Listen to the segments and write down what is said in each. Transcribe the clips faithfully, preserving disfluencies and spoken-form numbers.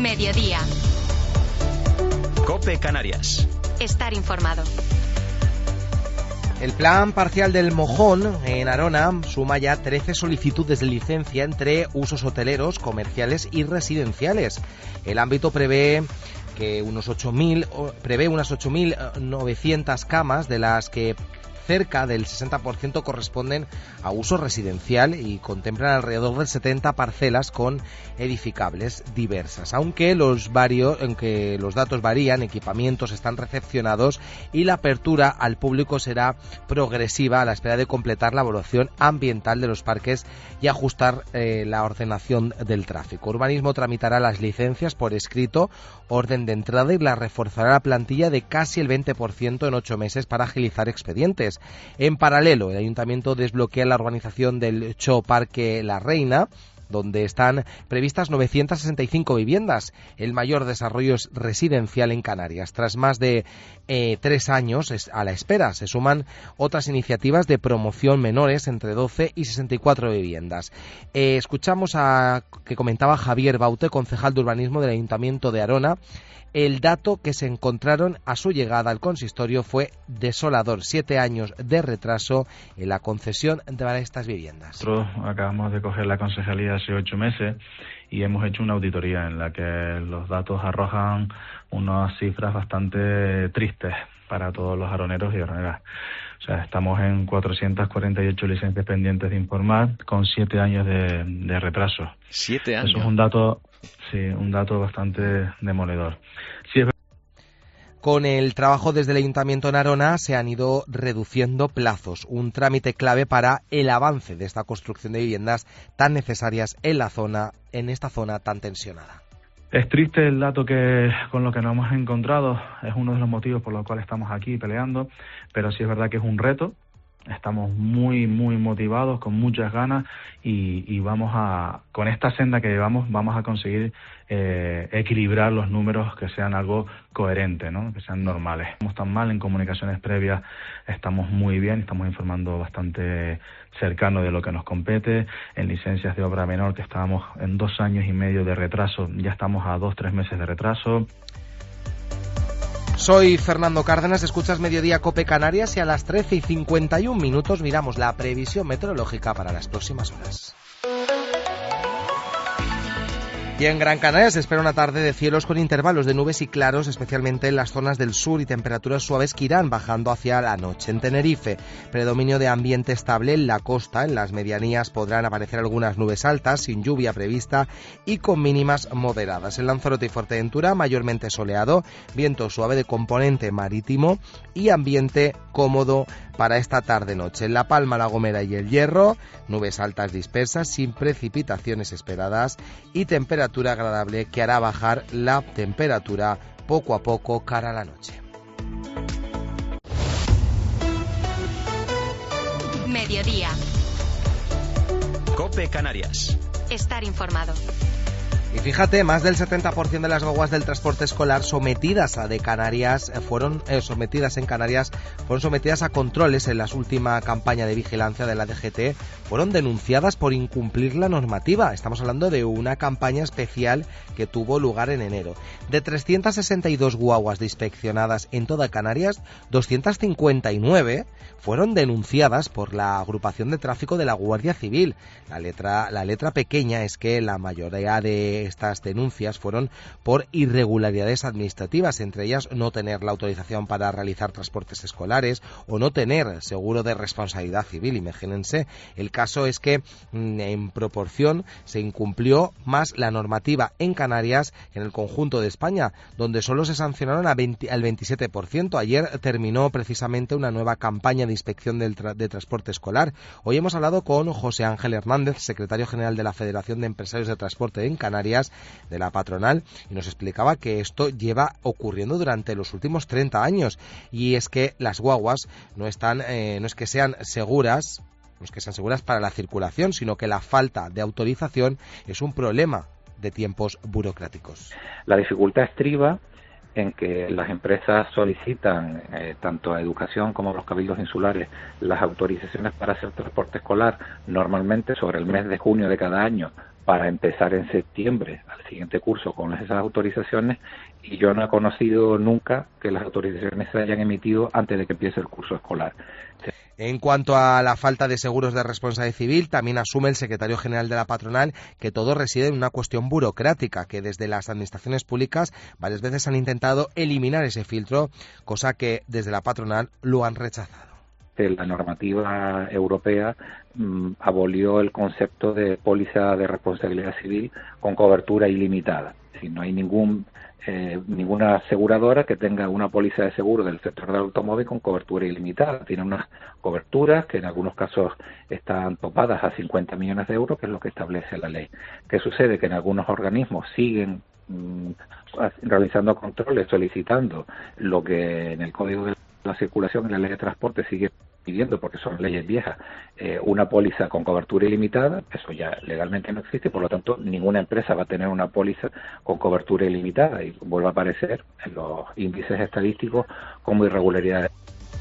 Mediodía. COPE Canarias. Estar informado. El plan parcial del Mojón en Arona suma ya trece solicitudes de licencia entre usos hoteleros, comerciales y residenciales. El ámbito prevé que unos ocho mil prevé unas ocho mil novecientas camas, de las que cerca del sesenta por ciento corresponden a uso residencial y contemplan alrededor de setenta parcelas con edificables diversas. Aunque los, varios, aunque los datos varían, equipamientos están recepcionados y la apertura al público será progresiva a la espera de completar la evaluación ambiental de los parques y ajustar eh, la ordenación del tráfico. Urbanismo tramitará las licencias por escrito, orden de entrada, y la reforzará la plantilla de casi el veinte por ciento en ocho meses para agilizar expedientes. En paralelo, el Ayuntamiento desbloquea la organización del Show Parque La Reina, donde están previstas novecientas sesenta y cinco viviendas, el mayor desarrollo residencial en Canarias. Tras más de eh, tres años a la espera, se suman otras iniciativas de promoción menores, entre doce y sesenta y cuatro viviendas. Eh, escuchamos a que comentaba Javier Baute, concejal de urbanismo del Ayuntamiento de Arona. El dato que se encontraron a su llegada al consistorio fue desolador: siete años de retraso en la concesión de estas viviendas. Nosotros acabamos de coger la concejalía hace ocho meses y hemos hecho una auditoría en la que los datos arrojan unas cifras bastante tristes para todos los aroneros y aroneras. O sea, estamos en cuatrocientas cuarenta y ocho licencias pendientes de informar, con siete años de, de retraso. ¿Siete años? Eso es un dato, sí, un dato bastante demoledor. Sí, es... Con el trabajo desde el Ayuntamiento en Arona se han ido reduciendo plazos, un trámite clave para el avance de esta construcción de viviendas tan necesarias en la zona, en esta zona tan tensionada. Es triste el dato que con lo que nos hemos encontrado, es uno de los motivos por los cuales estamos aquí peleando, pero sí es verdad que es un reto. Estamos muy, muy motivados, con muchas ganas, y, y vamos a, con esta senda que llevamos, vamos a conseguir eh, equilibrar los números, que sean algo coherente, ¿no? Que sean normales. No estamos tan mal en comunicaciones previas, estamos muy bien, estamos informando bastante cercano de lo que nos compete. En licencias de obra menor, que estábamos en dos años y medio de retraso, ya estamos a dos, tres meses de retraso. Soy Fernando Cárdenas, escuchas Mediodía COPE Canarias, y a las trece y cincuenta y un minutos miramos la previsión meteorológica para las próximas horas. Y en Gran Canaria se espera una tarde de cielos con intervalos de nubes y claros, especialmente en las zonas del sur, y temperaturas suaves que irán bajando hacia la noche. En Tenerife, predominio de ambiente estable en la costa. En las medianías podrán aparecer algunas nubes altas, sin lluvia prevista y con mínimas moderadas. En Lanzarote y Fuerteventura, mayormente soleado, viento suave de componente marítimo y ambiente cómodo para esta tarde-noche. En La Palma, La Gomera y El Hierro, nubes altas dispersas, sin precipitaciones esperadas, y temperatura agradable que hará bajar la temperatura poco a poco cara a la noche. Mediodía. COPE Canarias. Estar informado. Y fíjate, más del setenta por ciento de las guaguas del transporte escolar sometidas a de Canarias fueron eh, sometidas en Canarias fueron sometidas a controles en la última campaña de vigilancia de la D G T, fueron denunciadas por incumplir la normativa. Estamos hablando de una campaña especial que tuvo lugar en enero. De trescientas sesenta y dos guaguas inspeccionadas en toda Canarias, doscientas cincuenta y nueve fueron denunciadas por la agrupación de tráfico de la Guardia Civil. La letra, la letra pequeña es que la mayoría de estas denuncias fueron por irregularidades administrativas, entre ellas no tener la autorización para realizar transportes escolares o no tener seguro de responsabilidad civil. Imagínense, el caso es que en proporción se incumplió más la normativa en Canarias que en el conjunto de España, donde solo se sancionaron a veinte, al veintisiete por ciento. Ayer terminó precisamente una nueva campaña de inspección del tra- de transporte escolar. Hoy hemos hablado con José Ángel Hernández, secretario general de la Federación de Empresarios de Transporte en Canarias, de la patronal, y nos explicaba que esto lleva ocurriendo durante los últimos treinta años, y es que las guaguas no están, eh, no es que sean seguras, no es que sean seguras para la circulación, sino que la falta de autorización es un problema de tiempos burocráticos. La dificultad estriba en que las empresas solicitan, eh, tanto a Educación como a los cabildos insulares, las autorizaciones para hacer transporte escolar normalmente sobre el mes de junio de cada año, para empezar en septiembre al siguiente curso con esas autorizaciones, y yo no he conocido nunca que las autorizaciones se hayan emitido antes de que empiece el curso escolar. En cuanto a la falta de seguros de responsabilidad civil, también asume el secretario general de la patronal que todo reside en una cuestión burocrática, que desde las administraciones públicas varias veces han intentado eliminar ese filtro, cosa que desde la patronal lo han rechazado. La normativa europea mmm, abolió el concepto de póliza de responsabilidad civil con cobertura ilimitada. Si no hay ningún eh, ninguna aseguradora que tenga una póliza de seguro del sector del automóvil con cobertura ilimitada. Tiene unas coberturas que en algunos casos están topadas a cincuenta millones de euros, que es lo que establece la ley. ¿Qué sucede? Que en algunos organismos siguen mmm, realizando controles, solicitando lo que en el Código de la Circulación y la Ley de Transporte sigue pidiendo, porque son leyes viejas, eh, una póliza con cobertura ilimitada. Eso ya legalmente no existe, por lo tanto ninguna empresa va a tener una póliza con cobertura ilimitada, y vuelve a aparecer en los índices estadísticos como irregularidades.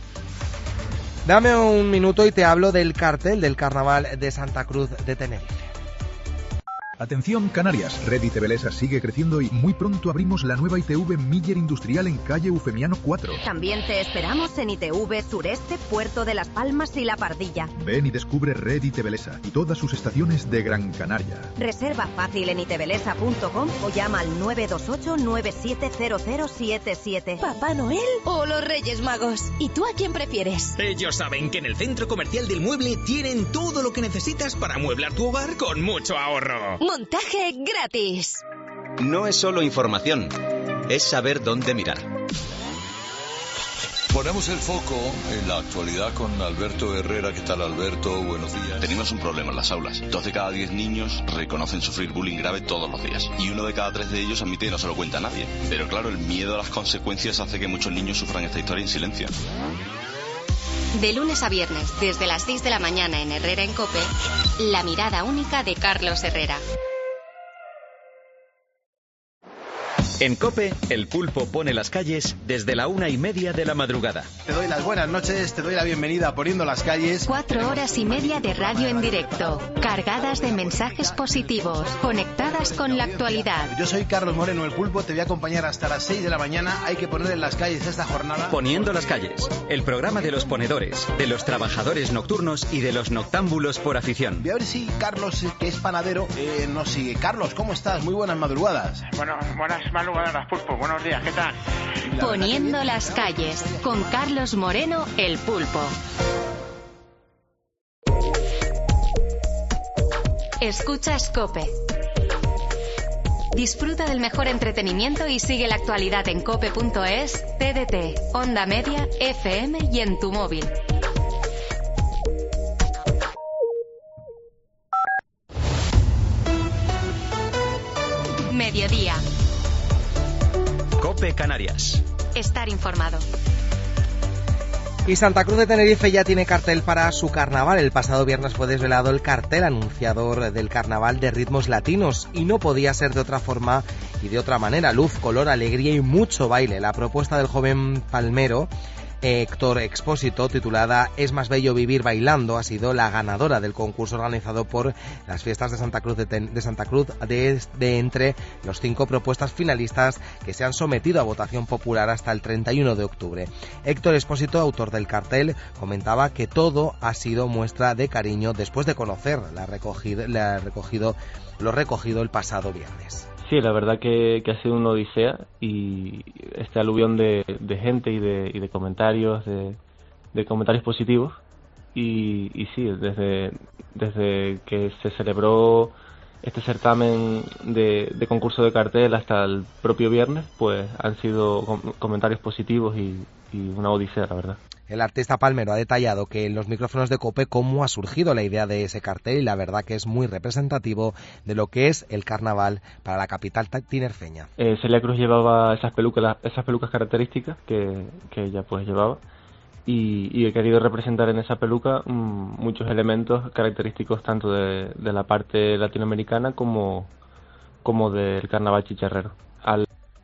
Dame un minuto y te hablo del cartel del Carnaval de Santa Cruz de Tenerife. Atención Canarias, Red I T Velesa sigue creciendo y muy pronto abrimos la nueva I T V Miller Industrial en calle Eufemiano cuatro. También te esperamos en I T V Sureste, Puerto de las Palmas y La Pardilla. Ven y descubre Red I T Velesa y todas sus estaciones de Gran Canaria. Reserva fácil en itevelesa punto com o llama al nueve dos ocho nueve siete cero cero siete siete. ¿Papá Noel o los Reyes Magos? ¿Y tú a quién prefieres? Ellos saben que en el Centro Comercial del Mueble tienen todo lo que necesitas para amueblar tu hogar con mucho ahorro. Montaje gratis. No es solo información, es saber dónde mirar. Ponemos el foco en la actualidad con Alberto Herrera. ¿Qué tal, Alberto? Buenos días. Tenemos un problema en las aulas. Dos de cada diez niños reconocen sufrir bullying grave todos los días. Y uno de cada tres de ellos admite que no se lo cuenta a nadie. Pero claro, el miedo a las consecuencias hace que muchos niños sufran esta historia en silencio. De lunes a viernes, desde las seis de la mañana en Herrera en COPE, la mirada única de Carlos Herrera. En COPE, el pulpo pone las calles desde la una y media de la madrugada. Te doy las buenas noches, te doy la bienvenida a Poniendo las Calles. Cuatro horas y media de radio en directo, cargadas de mensajes positivos, conectadas con la actualidad. Yo soy Carlos Moreno, el pulpo, te voy a acompañar hasta las seis de la mañana. Hay que poner en las calles esta jornada. Poniendo las calles, el programa de los ponedores, de los trabajadores nocturnos y de los noctámbulos por afición. Voy a ver si Carlos, que es panadero, eh, nos sigue. Carlos, ¿cómo estás? Muy buenas madrugadas. Bueno, buenas madrugadas. Pulpo, buenos días, ¿qué tal? Poniendo las calles, con Carlos Moreno, el pulpo. Escuchas COPE. Disfruta del mejor entretenimiento y sigue la actualidad en cope punto es, T D T, Onda Media, F M y en tu móvil. Mediodía. COPE Canarias. Estar informado. Y Santa Cruz de Tenerife ya tiene cartel para su carnaval. El pasado viernes fue desvelado el cartel anunciador del carnaval de ritmos latinos y no podía ser de otra forma y de otra manera. Luz, color, alegría y mucho baile. La propuesta del joven palmero Héctor Expósito, titulada Es más bello vivir bailando, ha sido la ganadora del concurso organizado por las fiestas de Santa Cruz de, Ten- de Santa Cruz de, de entre los cinco propuestas finalistas que se han sometido a votación popular hasta el treinta y uno de octubre. Héctor Expósito, autor del cartel, comentaba que todo ha sido muestra de cariño después de conocer la recogida, la recogido, lo recogido el pasado viernes. Sí, la verdad que, que ha sido una odisea y este aluvión de, de gente y de, y de comentarios, de, de comentarios positivos y, y sí, desde, desde que se celebró este certamen de, de concurso de cartel hasta el propio viernes, pues han sido com- comentarios positivos y, y una odisea, la verdad. El artista palmero ha detallado que en los micrófonos de COPE cómo ha surgido la idea de ese cartel y la verdad que es muy representativo de lo que es el carnaval para la capital tinerfeña. Eh, Celia Cruz llevaba esas pelucas, esas pelucas características que, que ella pues llevaba y, y he querido representar en esa peluca mmm, muchos elementos característicos tanto de, de la parte latinoamericana como, como del carnaval chicharrero. Al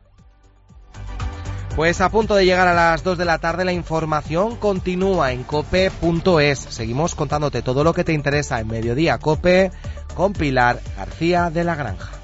Pues a punto de llegar a las dos de la tarde, la información continúa en cope punto es. Seguimos contándote todo lo que te interesa en Mediodía Cope con Pilar García de la Granja.